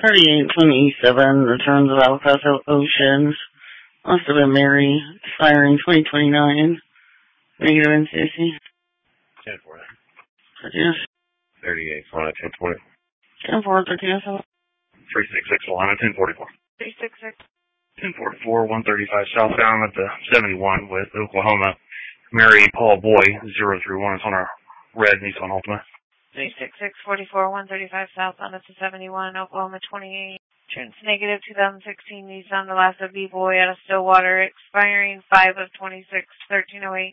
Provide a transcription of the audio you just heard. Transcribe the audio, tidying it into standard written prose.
3827, returns of El Paso Oceans. Must have been Mary, expiring 2029. Negative in Stacy. 10 for it. 13. 38, Solana 1040. 10 4, 13. 366, Solana 1044. 366. 1044, 135 southbound at the 71 with Oklahoma. Mary Paul Boy, 031. It's on our red Nissan Altima. 366, 44, 135 southbound at the 71, Oklahoma 28. Insurance negative 2016 Nissan Alassa B-Boy out of Stillwater, expiring 5 of 26, 1308.